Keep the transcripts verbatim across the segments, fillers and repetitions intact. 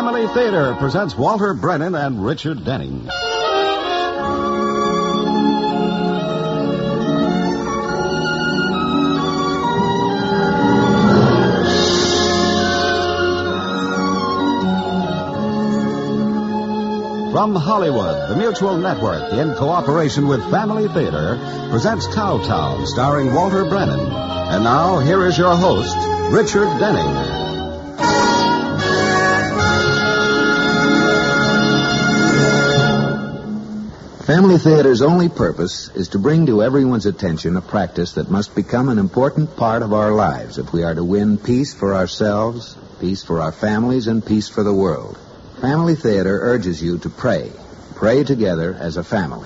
Family Theater presents Walter Brennan and Richard Denning. From Hollywood, the Mutual Network, in cooperation with Family Theater, presents Cowtown, starring Walter Brennan. And now, here is your host, Richard Denning. Family Theater's only purpose is to bring to everyone's attention a practice that must become an important part of our lives if we are to win peace for ourselves, peace for our families, and peace for the world. Family Theater urges you to pray. Pray together as a family.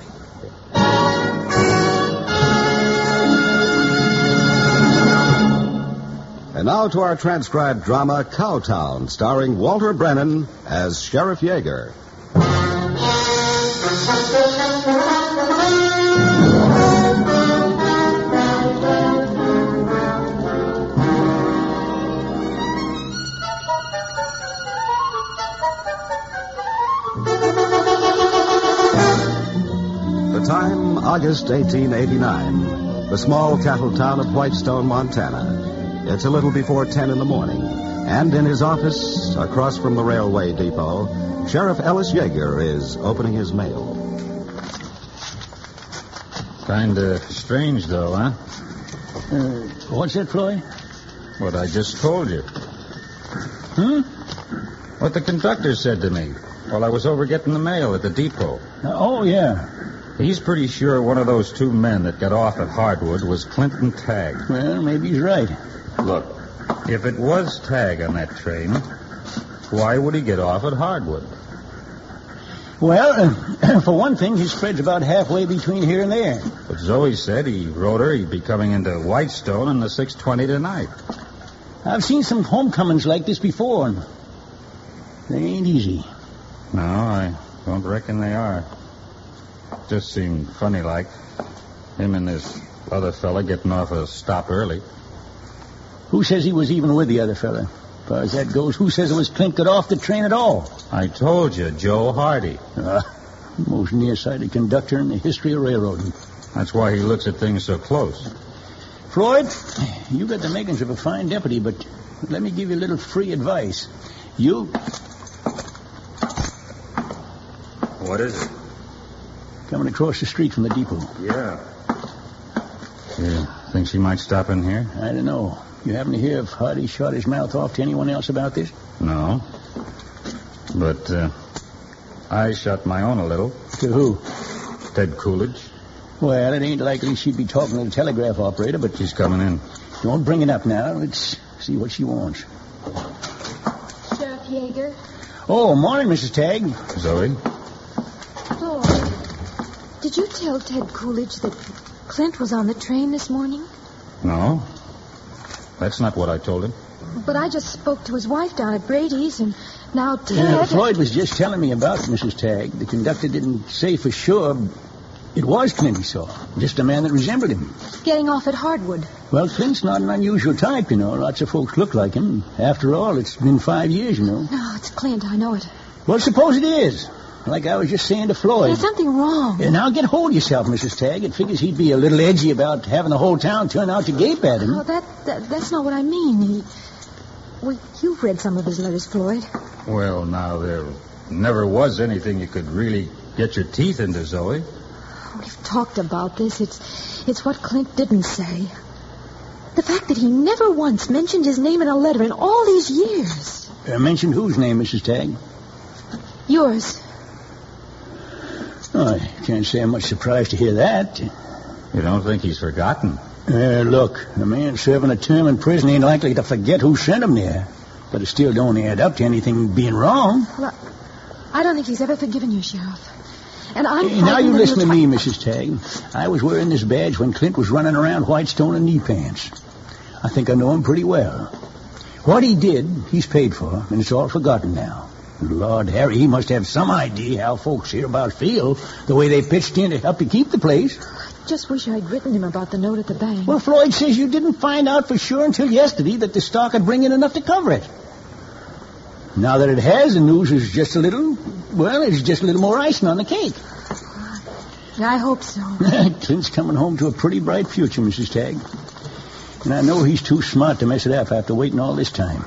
And now to our transcribed drama, Cowtown, starring Walter Brennan as Sheriff Yeager. The time, August eighteen eighty-nine. The small cattle town of Whitestone, Montana. It's a little before ten in the morning. And in his office, across from the railway depot, Sheriff Ellis Yeager is opening his mail. Kinda strange, though, huh? Uh, what's that, Floyd? What I just told you. Hmm? What the conductor said to me while I was over getting the mail at the depot. Uh, oh, yeah. He's pretty sure one of those two men that got off at Hardwood was Clinton Tagg. Well, maybe he's right. Look, if it was Tagg on that train, why would he get off at Hardwood? Well, uh, for one thing, his spread's about halfway between here and there. But Zoe said he wrote her he'd be coming into Whitestone in the six twenty tonight. I've seen some homecomings like this before, and they ain't easy. No, I don't reckon they are. Just seemed funny like. Him and this other fella getting off a stop early. Who says he was even with the other fella? As far as that goes, who says it was Clint got off the train at all? I told you, Joe Hardy. Uh, most nearsighted conductor in the history of railroading. That's why he looks at things so close. Floyd, you got the makings of a fine deputy, but let me give you a little free advice. You... What is it? Coming across the street from the depot. Yeah. You think she might stop in here? I don't know. You happen to hear if Hardy shot his mouth off to anyone else about this? No. But uh, I shut my own a little. To who? Ted Coolidge. Well, it ain't likely she'd be talking to the telegraph operator, but... She's coming in. Don't bring it up now. Let's see what she wants. Sheriff Yeager? Oh, morning, Missus Tagg. Zoe? Floyd, did you tell Ted Coolidge that Clint was on the train this morning? No. That's not what I told him. But I just spoke to his wife down at Brady's, and now Ted... Yeah, Floyd was just telling me about it, Missus Tagg. The conductor didn't say for sure it was Clint he saw. Just a man that resembled him. Getting off at Hardwood. Well, Clint's not an unusual type, you know. Lots of folks look like him. After all, it's been five years, you know. No, it's Clint. I know it. Well, suppose it is. Like I was just saying to Floyd. There's something wrong. Yeah, now get hold of yourself, Missus Tagg. It figures he'd be a little edgy about having the whole town turn out to gape at him. Oh, that, that that's not what I mean. He... Well, you've read some of his letters, Floyd. Well, now, there never was anything you could really get your teeth into, Zoe. We've talked about this. It's, it's what Clint didn't say. The fact that he never once mentioned his name in a letter in all these years. Uh, mentioned whose name, Missus Tagg? Yours. Oh, I can't say I'm much surprised to hear that. You don't think he's forgotten? Uh, look, a man serving a term in prison ain't likely to forget who sent him there. But it still don't add up to anything being wrong. Well, I don't think he's ever forgiven you, Sheriff. And I'm... Hey, now you that listen to try- me, Missus Tagg. I was wearing this badge when Clint was running around Whitestone in knee pants. I think I know him pretty well. What he did, he's paid for, and it's all forgotten now. Lord Harry, he must have some idea how folks hereabouts feel, the way they pitched in to help you keep the place. I just wish I'd written him about the note at the bank. Well, Floyd says you didn't find out for sure until yesterday that the stock would bring in enough to cover it. Now that it has, the news is just a little, well, it's just a little more icing on the cake. I hope so. Clint's coming home to a pretty bright future, Missus Tagg. And I know he's too smart to mess it up after waiting all this time.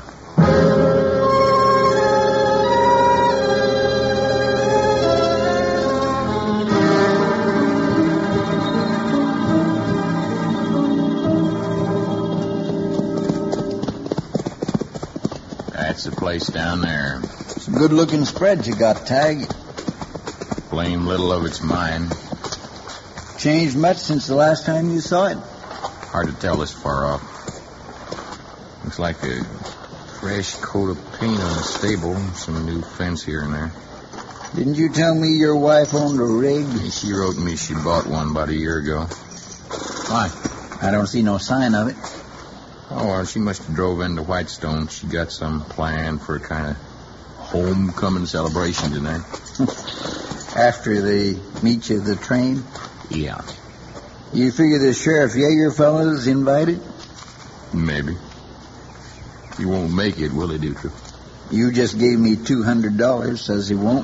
That's the place down there. Some good-looking spreads you got, Tagg. Blame little of it's mine. Changed much since the last time you saw it? Hard to tell this far off. Looks like a fresh coat of paint on the stable, some new fence here and there. Didn't you tell me your wife owned a rig? She wrote me she bought one about a year ago. Why? I don't see no sign of it. Oh, well, she must have drove into Whitestone. She got some plan for a kind of homecoming celebration tonight. After they meet you at the train? Yeah. You figure the Sheriff Yeager fella's invited? Maybe. He won't make it, will he, Dutra? You just gave me two hundred dollars, says he won't.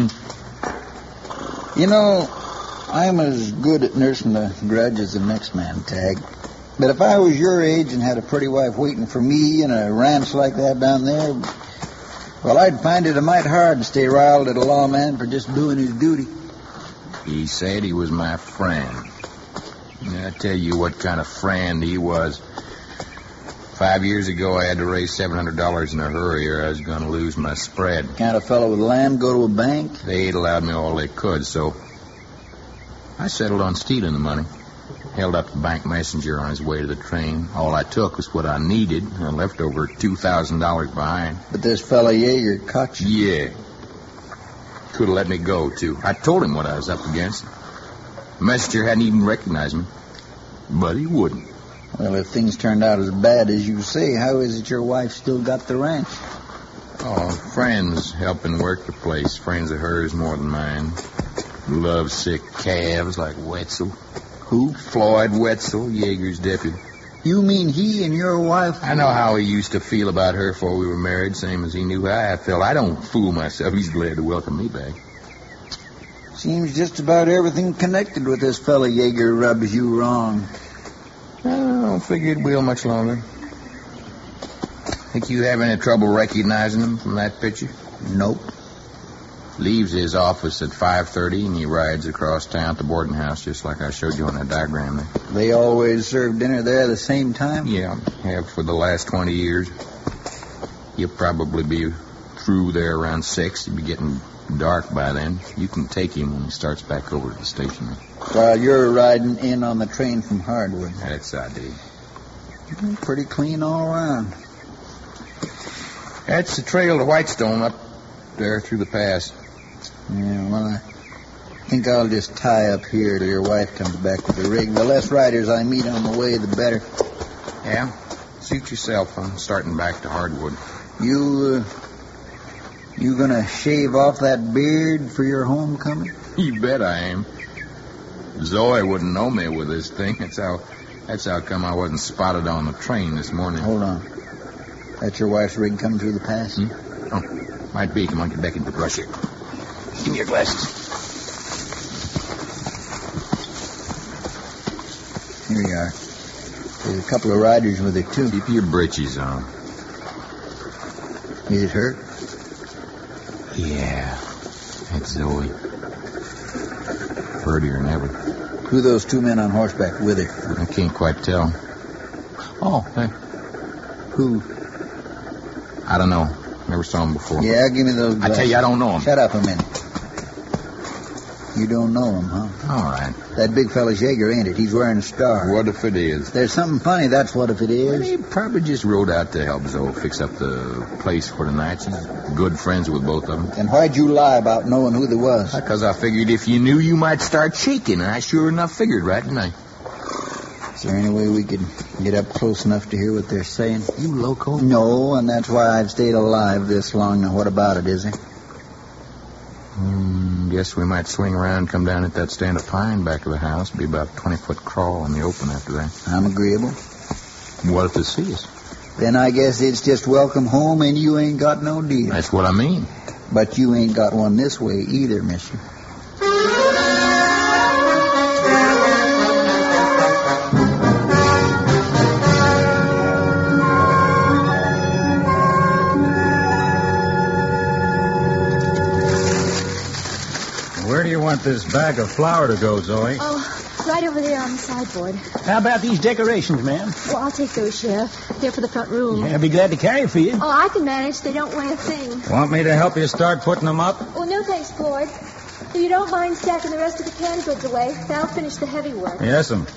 Hmm. You know, I'm as good at nursing the grudge as the next man, Tagg. But if I was your age and had a pretty wife waiting for me in a ranch like that down there, well, I'd find it a mite hard to stay riled at a lawman for just doing his duty. He said he was my friend. I tell you what kind of friend he was. Five years ago, I had to raise seven hundred dollars in a hurry or I was going to lose my spread. Kind of fellow with land go to a bank? They ain't allowed me all they could, so I settled on stealing the money. Held up the bank messenger on his way to the train. All I took was what I needed. I left over two thousand dollars behind. But this fellow Yeager caught you? Yeah. Could have let me go, too. I told him what I was up against. The messenger hadn't even recognized me. But he wouldn't. Well, if things turned out as bad as you say, how is it your wife still got the ranch? Oh, friends helping work the place. Friends of hers more than mine. Love-sick calves like Wetzel. Who? Floyd Wetzel, Yeager's deputy. You mean he and your wife? I know how he used to feel about her before we were married, same as he knew how I felt. I don't fool myself. He's glad to welcome me back. Seems just about everything connected with this fella Yeager rubs you wrong. I don't figure it will much longer. Think you have any trouble recognizing him from that picture? Nope. Leaves his office at five thirty and he rides across town to the boarding house just like I showed you on that diagram there. They always serve dinner there at the same time? Yeah, have for the last twenty years. He'll probably be through there around six. It'll be getting dark by then. You can take him when he starts back over to the station. While you're riding in on the train from Hardwood. That's I did. Pretty clean all around. That's the trail to Whitestone up there through the pass. Yeah, well, I think I'll just tie up here till your wife comes back with the rig. The less riders I meet on the way, the better. Yeah? Suit yourself. I'm starting back to Hardwood. You, uh, you gonna shave off that beard for your homecoming? You bet I am. Zoe wouldn't know me with this thing. That's how, that's how come I wasn't spotted on the train this morning. Hold on. That's your wife's rig coming through the pass? Hmm? Oh, might be. Come on, get back into the brush here. Give me your glasses. Here you are. There's a couple of riders with it, too. Keep your britches on. Is it hurt? Yeah. That's Zoe. Prettier than ever. Who are those two men on horseback with her? I can't quite tell. Oh, hey. Who? I don't know. Never saw him before. Yeah, give me those glasses. I tell you, I don't know him. Shut up a minute. You don't know him, huh? All right. That big fella's Yeager, ain't it? He's wearing a star. What if it is? There's something funny, that's what if it is. Well, he probably just rode out to help Zoe fix up the place for the night. She's good friends with both of them. And why'd you lie about knowing who there was? Because I figured if you knew, you might start shaking. And I sure enough figured, right, didn't I? Is there any way we could get up close enough to hear what they're saying? You loco? No, and that's why I've stayed alive this long. Now, what about it, is there? Hmm, guess we might swing around and come down at that stand of pine back of the house. Be about a twenty-foot crawl in the open after that. I'm agreeable. What if they see us? Then I guess it's just welcome home and you ain't got no deal. That's what I mean. But you ain't got one this way either, mister. Where do you want this bag of flour to go, Zoe? Oh, right over there on the sideboard. How about these decorations, ma'am? Well, I'll take those, Sheriff. They're for the front room. Yeah, I'll be glad to carry it for you. Oh, I can manage. They don't weigh a thing. Want me to help you start putting them up? Well, no thanks, Floyd. If you don't mind stacking the rest of the canned goods away, that'll finish the heavy work. Yes'm.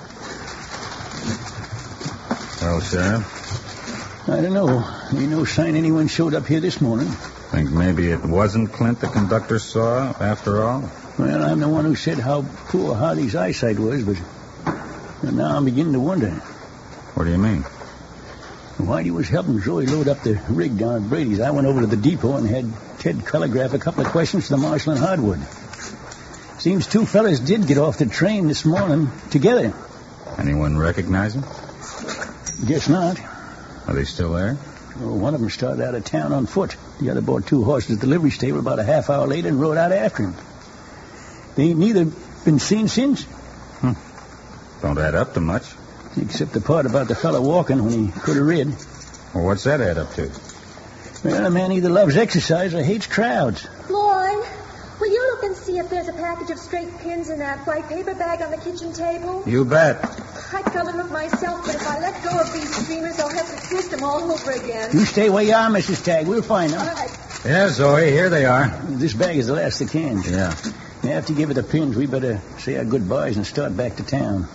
Well, Sheriff? I don't know. Ain't no sign anyone showed up here this morning. Think maybe it wasn't Clint the conductor saw, after all? Well, I'm the one who said how poor Hardy's eyesight was, but now I'm beginning to wonder. What do you mean? While he was helping Zoe load up the rig down at Brady's, I went over to the depot and had Ted telegraph a couple of questions to the marshal in Hardwood. Seems two fellas did get off the train this morning together. Anyone recognize him? Guess not. Are they still there? Well, one of them started out of town on foot. The other bought two horses at the livery stable about a half hour later and rode out after him. They ain't neither been seen since. Hmm. Don't add up to much. Except the part about the fellow walking when he could have rid. Well, what's that add up to? Well, a man either loves exercise or hates crowds. Floyd, will you look and see if there's a package of straight pins in that white paper bag on the kitchen table? You bet. I'd come and look myself, but if I let go of these streamers, I'll have to twist them all over again. You stay where you are, Missus Tagg. We'll find them. All right. Yeah, Zoe, here they are. This bag is the last of the cans. Yeah. After you give it the pins, we better say our goodbyes and start back to town.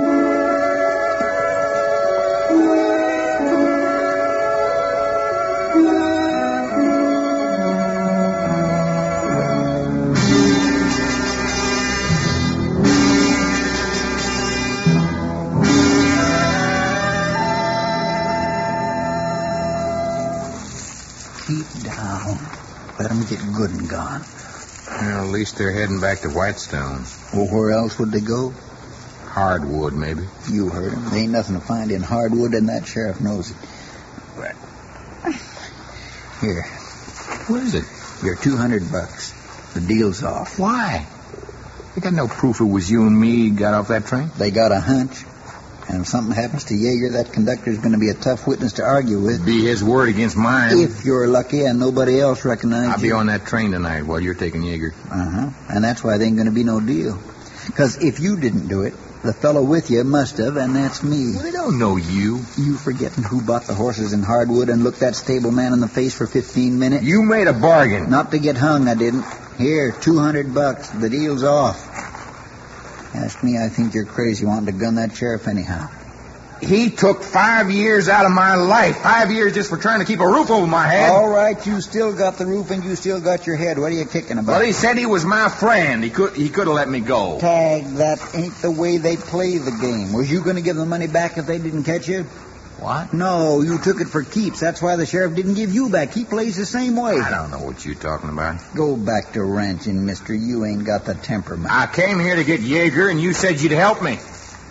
Keep down. Let them get good and gone. Well, at least they're heading back to Whitestone. Well, where else would they go? Hardwood, maybe. You heard him. There ain't nothing to find in Hardwood, and that sheriff knows it. Right. Here, What is it? your two hundred bucks. The deal's off. Why? You got no proof it was you and me got off that train? They got a hunch. And if something happens to Yeager, that conductor's going to be a tough witness to argue with. Be his word against mine. If you're lucky and nobody else recognizes I'll you. be on that train tonight while you're taking Yeager. Uh-huh. And that's why there ain't going to be no deal. Because if you didn't do it, the fellow with you must have, and that's me. Well, they don't know you. You forgetting who bought the horses in Hardwood and looked that stable man in the face for fifteen minutes? You made a bargain. Not to get hung, I didn't. Here, two hundred bucks. The deal's off. Ask me, I think you're crazy wanting to gun that sheriff anyhow. He took five years out of my life. Five years just for trying to keep a roof over my head. All right, you still got the roof and you still got your head. What are you kicking about? Well, he said he was my friend. He could he could have let me go. Tag, that ain't the way they play the game. Was you going to give the money back if they didn't catch you? What? No, you took it for keeps. That's why the sheriff didn't give you back. He plays the same way. I don't know what you're talking about. Go back to ranching, mister. You ain't got the temperament. I came here to get Yeager, and you said you'd help me.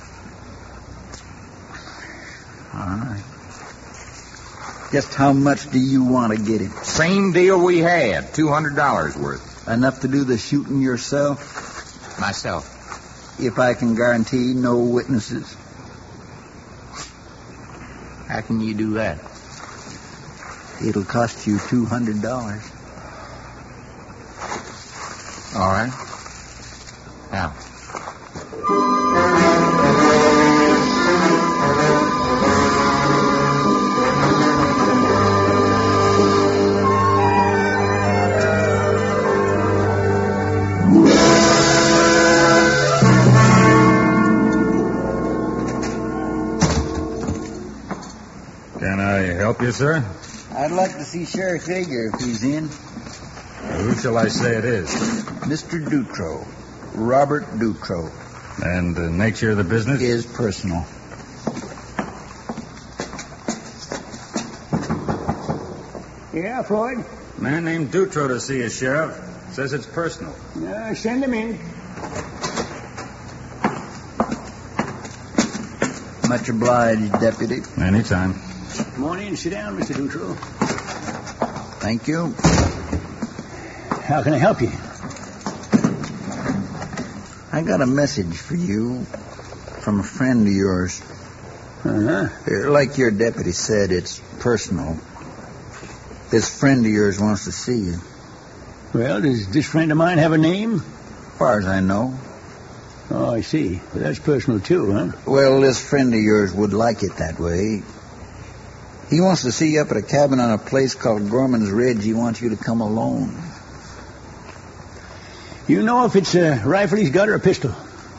All right. Just how much do you want to get him? Same deal we had, two hundred dollars worth. Enough to do the shooting yourself? Myself. If I can guarantee no witnesses. How can you do that? It'll cost you two hundred dollars. All right. Now. Can I help you, sir? I'd like to see Sheriff Yeager if he's in. Who shall I say it is? Mister Dutro. Robert Dutro. And the nature of the business? Is personal. Yeah, Floyd? Man named Dutro to see you, Sheriff. Says it's personal. Uh, send him in. Much obliged, Deputy. Anytime. Come on in. Sit down, Mister Dutro. Thank you. How can I help you? I got a message for you from a friend of yours. Uh-huh. Like your deputy said, it's personal. This friend of yours wants to see you. Well, does this friend of mine have a name? As far as I know. Oh, I see. But that's personal, too, huh? Well, this friend of yours would like it that way. He wants to see you up at a cabin on a place called Gorman's Ridge. He wants you to come alone. You know if it's a rifle he's got or a pistol?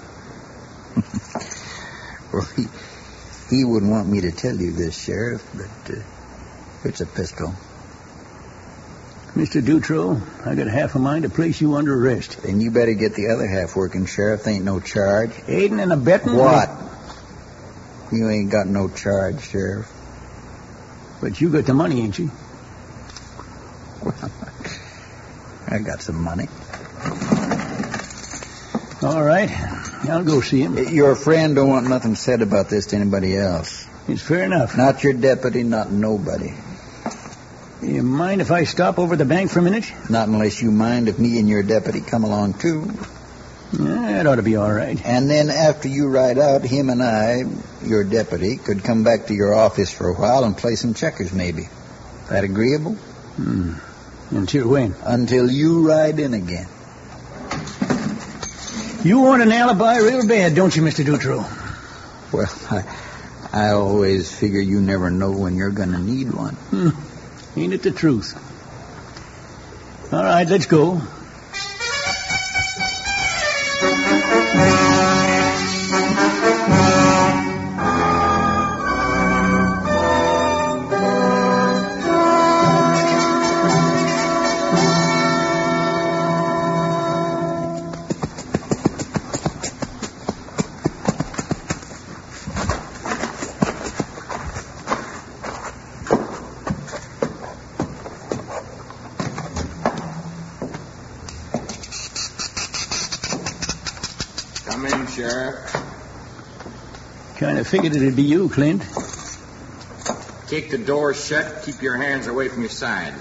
Well, he, he wouldn't want me to tell you this, Sheriff, but uh, it's a pistol. Mister Dutro, I got half a mind to place you under arrest. Then you better get the other half working, Sheriff. Ain't no charge. Aiding and abetting? What? You ain't got no charge, Sheriff. But you got the money, ain't you? Well, I got some money. All right. I'll go see him. Your friend don't want nothing said about this to anybody else. It's fair enough. Not your deputy, not nobody. You mind if I stop over the bank for a minute? Not unless you mind if me and your deputy come along, too. Yeah, that ought to be all right. And then after you ride out, him and I, your deputy, could come back to your office for a while and play some checkers, maybe. That agreeable? Hmm. Until when? Until you ride in again. You want an alibi real bad, don't you, Mister Dutro? Well, I, I always figure you never know when you're going to need one. Hmm. Ain't it the truth? All right, let's go. Come in, Sheriff. Kind of figured it'd be you, Clint. Keep the door shut. Keep your hands away from your side.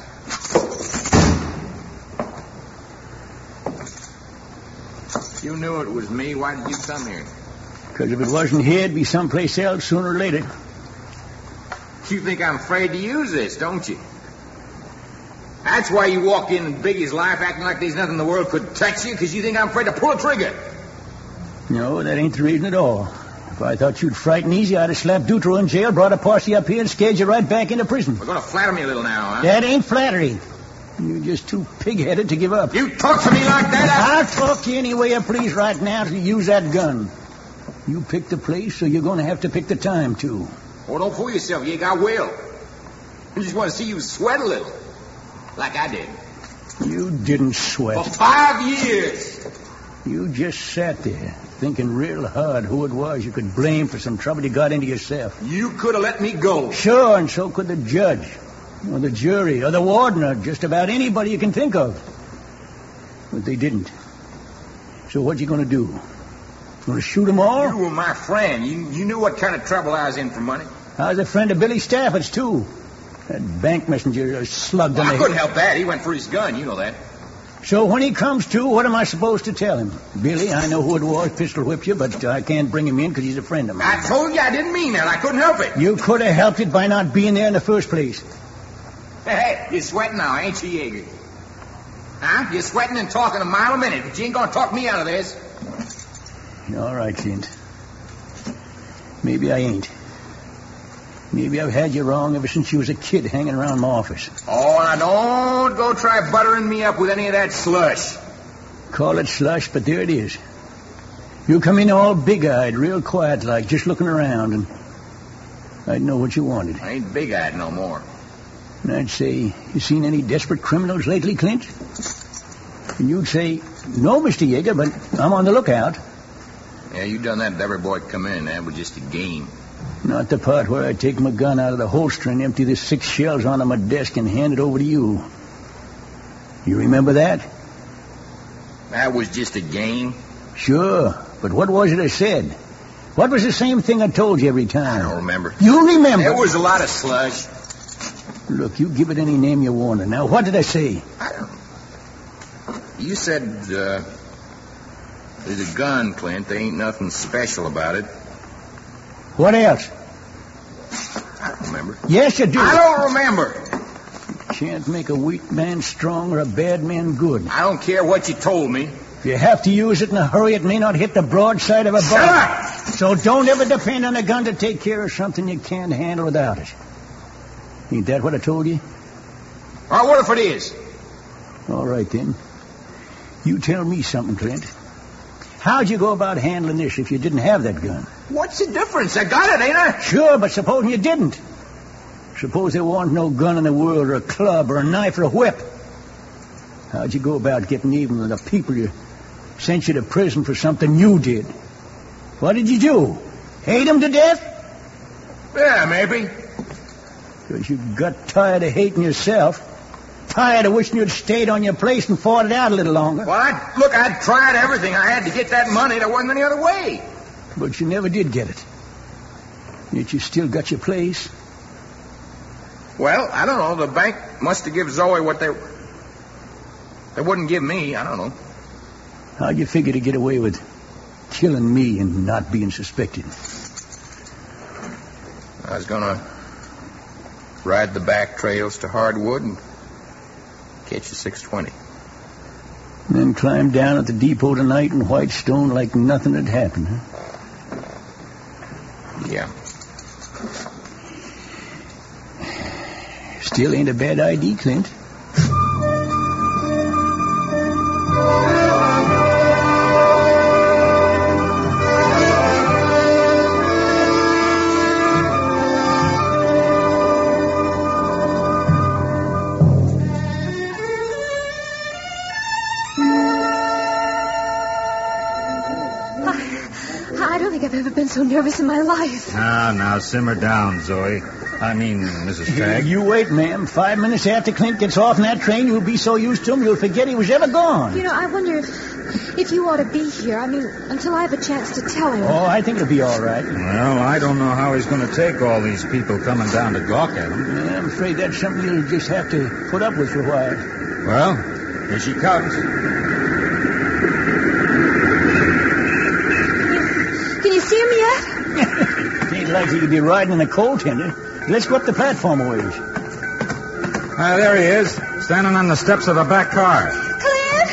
You knew it was me. Why did you come here? Because if it wasn't here, it'd be someplace else sooner or later. You think I'm afraid to use this, don't you? That's why you walk in Biggie's life acting like there's nothing in the world could touch you, because you think I'm afraid to pull a trigger. No, that ain't the reason at all. If I thought you'd frighten easy, I'd have slapped Dutro in jail, brought a posse up here, and scared you right back into prison. We're going to flatter me a little now, huh? That ain't flattery. You're just too pig-headed to give up. You talk to me like that? I... I'll talk to you any way I please right now to use that gun. You pick the place, so you're going to have to pick the time, too. Oh, don't fool yourself, Yig. I will. I just want to see you sweat a little. Like I did. You didn't sweat. For five years. You just sat there, thinking real hard who it was you could blame for some trouble you got into yourself. You could have let me go. Sure, and so could the judge, or the jury, or the warden, or just about anybody you can think of. But they didn't. So what you going to do? Going to shoot them all? You were my friend. You, you knew what kind of trouble I was in for money. I was a friend of Billy Stafford's, too. That bank messenger slugged him. Well, I couldn't help that. He went for his gun. You know that. So when he comes to, what am I supposed to tell him? Billy, I know who it was, pistol whipped you, but I can't bring him in because he's a friend of mine. I told you I didn't mean that. I couldn't help it. You could have helped it by not being there in the first place. Hey, hey, you're sweating now, ain't you, Yeager? Huh? You're sweating and talking a mile a minute, but you ain't gonna talk me out of this. All right, Clint. Maybe I ain't. Maybe I've had you wrong ever since you was a kid hanging around my office. Oh, now don't go try buttering me up with any of that slush. Call it slush, but there it is. You come in all big-eyed, real quiet-like, just looking around, and I'd know what you wanted. I ain't big-eyed no more. And I'd say, you seen any desperate criminals lately, Clint? And you'd say, no, Mister Yeager, but I'm on the lookout. Yeah, you done that to every boy come in. That was just a game. Not the part where I take my gun out of the holster and empty the six shells onto my desk and hand it over to you. You remember that? That was just a game? Sure, but what was it I said? What was the same thing I told you every time? I don't remember. You remember? There was a lot of slush. Look, you give it any name you want. Now, what did I say? I don't know. You said, uh, there's a gun, Clint. There ain't nothing special about it. What else? I don't remember. Yes, you do. I don't remember. You can't make a weak man strong or a bad man good. I don't care what you told me. If you have to use it in a hurry, it may not hit the broadside of a Shut bullet. up! So don't ever depend on a gun to take care of something you can't handle without it. Ain't that what I told you? All right, what if it is? All right, then. You tell me something, Clint. How'd you go about handling this if you didn't have that gun? What's the difference? I got it, ain't I? Sure, but supposing you didn't. Suppose there wasn't no gun in the world or a club or a knife or a whip. How'd you go about getting even with the people you sent you to prison for something you did? What did you do? Hate them to death? Yeah, maybe. Because you got tired of hating yourself. Tired of wishing you'd stayed on your place and fought it out a little longer. Well, I'd, look, I'd tried everything I had to get that money. There wasn't any other way. But you never did get it. Yet you still got your place. Well, I don't know. The bank must have given Zoe what they... They wouldn't give me. I don't know. How'd you figure to get away with killing me and not being suspected? I was going to ride the back trails to Hardwood and catch a six twenty. And then climb down at the depot tonight in Whitestone like nothing had happened, huh? Yeah. Still ain't a bad idea, Clint. I've never been so nervous in my life. Now, now, simmer down, Zoe. I mean, Missus Tagg. You wait, ma'am. Five minutes after Clint gets off in that train, you'll be so used to him you'll forget he was ever gone. You know, I wonder if, if you ought to be here. I mean, until I have a chance to tell him. Oh, I think it'll be all right. Well, I don't know how he's going to take all these people coming down to gawk at him. Yeah, I'm afraid that's something you'll just have to put up with for a while. Well, here she comes. Can you see him yet? It ain't likely to be riding in a coal tender. Let's go up the platform a ways. Ah, there he is, standing on the steps of the back car. Clint!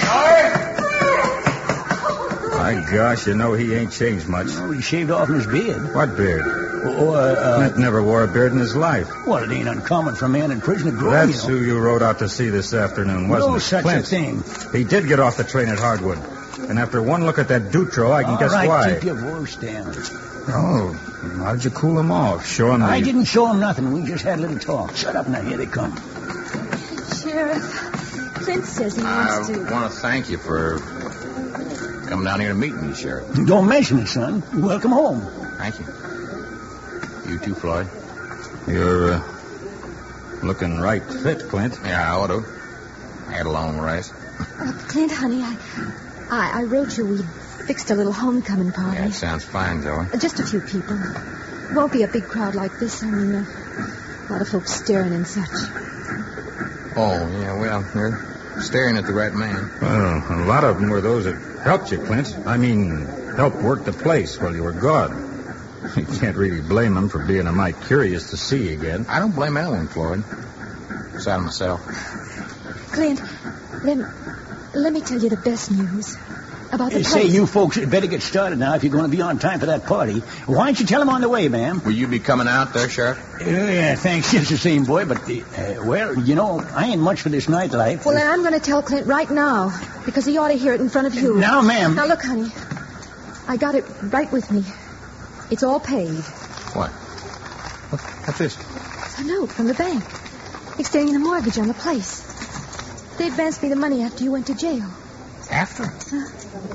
My gosh, you know he ain't changed much. Oh, he shaved off his beard. What beard? Oh, uh, uh, Clint never wore a beard in his life. Well, it ain't uncommon for a man in prison to grow, That's you know. who you rode out to see this afternoon, wasn't No it? such Clint. a thing. He did get off the train at Hardwood. And after one look at that Dutro, I can All guess right, why. keep your voice down. Oh, how'd you cool him off? Show him the... I didn't show him nothing. We just had a little talk. Shut up now. Here they come. Sheriff, Clint says he I wants to... want to thank you for coming down here to meet me, Sheriff. Don't mention it, son. Welcome home. Thank you. You too, Floyd. You're uh, looking right fit, Clint. Yeah, I ought to. I had a long rest. Uh, Clint, honey, I, I, I wrote you we fixed a little homecoming party. Yeah, it sounds fine, Zoe. Uh, Just a few people. Won't be a big crowd like this. I mean, uh, a lot of folks staring and such. Oh, yeah, well, you're staring at the right man. Well, a lot of them were those that helped you, Clint. I mean, helped work the place while you were gone. You can't really blame them for being a mite curious to see you again. I don't blame anyone, Floyd. Besides myself. Clint, let, let me tell you the best news about the Hey, place. say, you folks had better get started now if you're going to be on time for that party. Why don't you tell them on the way, ma'am? Will you be coming out there, Sheriff? Uh, yeah, thanks. Just the same, boy. But, the, uh, well, you know, I ain't much for this nightlife. Well, then I'm going to tell Clint right now, because he ought to hear it in front of you. Now, ma'am. Now, look, honey. I got it right with me. It's all paid. What? what? What's this? It's a note from the bank, extending the mortgage on the place. They advanced me the money after you went to jail. After? Huh?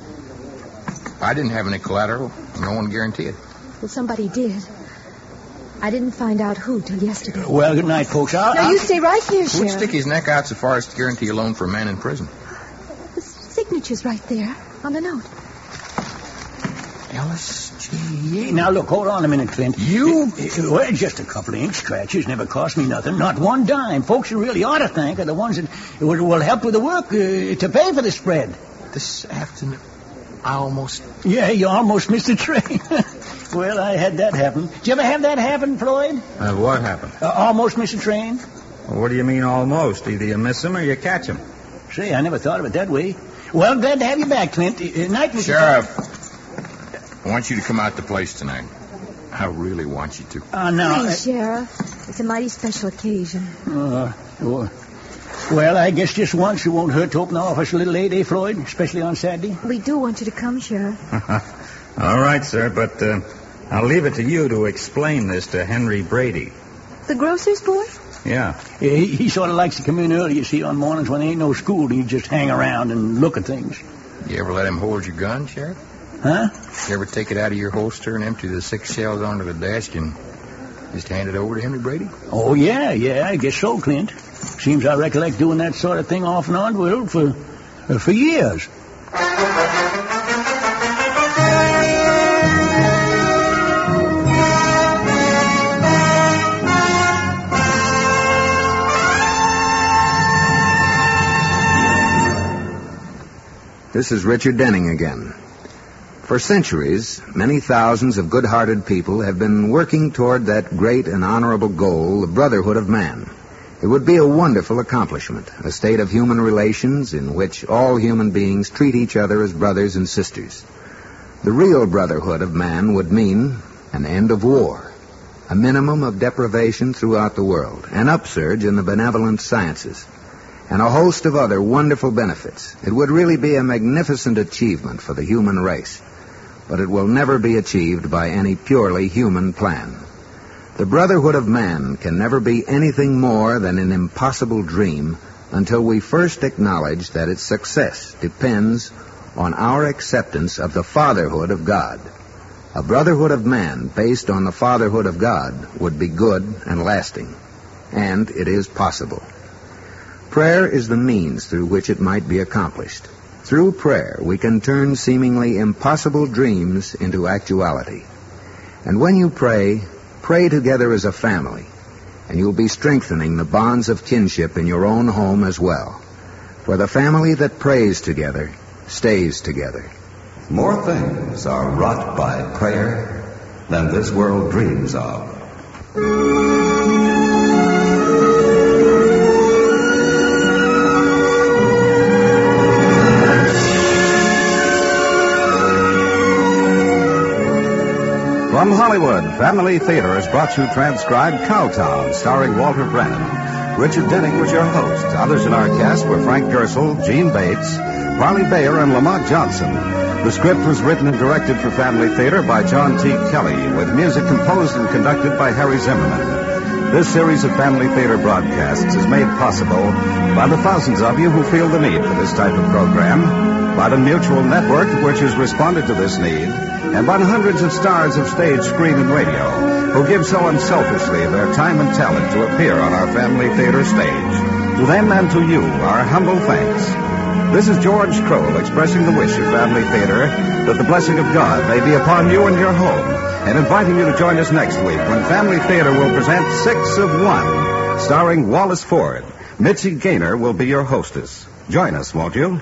I didn't have any collateral. No one guaranteed it. Well, somebody did. I didn't find out who till yesterday. Well, good night, folks. I'll, Now, I'll... you stay right here, Who'd Sheriff. stick his neck out so far as to guarantee a loan for a man in prison? The signature's right there on the note. Ellis J. Now, look, hold on a minute, Clint. You? Uh, uh, Well, just a couple of ink scratches. Never cost me nothing. Not one dime. Folks you really ought to thank are the ones that will, will help with the work uh, to pay for the spread. This afternoon, I almost... Yeah, you almost missed the train. Well, I had that happen. Did you ever have that happen, Floyd? Uh, what happened? Uh, almost miss a train? Well, what do you mean almost? Either you miss him or you catch him. Say, I never thought of it that way. Well, glad to have you back, Clint. Uh, night, Mister Sheriff, I want you to come out to the place tonight. I really want you to. Uh, no. Please, Sheriff. It's a mighty special occasion. Uh, well, well, I guess just once it won't hurt to open the office a little late, eh, Floyd? Especially on Saturday. We do want you to come, Sheriff. All right, sir, but uh, I'll leave it to you to explain this to Henry Brady. The grocer's boy? Yeah. Yeah, he, he sort of likes to come in early, you see, on mornings when there ain't no school. He just hang around and look at things. You ever let him hold your gun, Sheriff? Huh? You ever take it out of your holster and empty the six shells onto the desk and just hand it over to Henry Brady? Oh, yeah, yeah, I guess so, Clint. Seems I recollect doing that sort of thing off and on, well, for, uh, for years. This is Richard Denning again. For centuries, many thousands of good-hearted people have been working toward that great and honorable goal, the brotherhood of man. It would be a wonderful accomplishment, a state of human relations in which all human beings treat each other as brothers and sisters. The real brotherhood of man would mean an end of war, a minimum of deprivation throughout the world, an upsurge in the benevolent sciences, and a host of other wonderful benefits. It would really be a magnificent achievement for the human race, but it will never be achieved by any purely human plan. The brotherhood of man can never be anything more than an impossible dream until we first acknowledge that its success depends on our acceptance of the fatherhood of God. A brotherhood of man based on the fatherhood of God would be good and lasting, and it is possible. Prayer is the means through which it might be accomplished. Through prayer, we can turn seemingly impossible dreams into actuality. And when you pray, pray together as a family, and you'll be strengthening the bonds of kinship in your own home as well. For the family that prays together stays together. More things are wrought by prayer than this world dreams of. From Hollywood, Family Theater has brought you transcribed Cowtown, starring Walter Brennan. Richard Denning was your host. Others in our cast were Frank Gersel, Gene Bates, Parley Bayer, and Lamont Johnson. The script was written and directed for Family Theater by John T. Kelly, with music composed and conducted by Harry Zimmerman. This series of Family Theater broadcasts is made possible by the thousands of you who feel the need for this type of program, by the Mutual Network, which has responded to this need, and by the hundreds of stars of stage, screen, and radio who give so unselfishly their time and talent to appear on our Family Theater stage. To them and to you, our humble thanks. This is George Kroll expressing the wish of Family Theater that the blessing of God may be upon you and your home, and inviting you to join us next week when Family Theater will present Six of One, starring Wallace Ford. Mitzi Gaynor will be your hostess. Join us, won't you?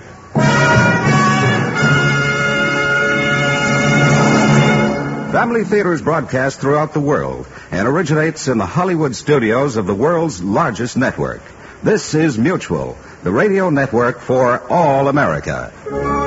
Family Theater is broadcast throughout the world and originates in the Hollywood studios of the world's largest network. This is Mutual, the radio network for all America.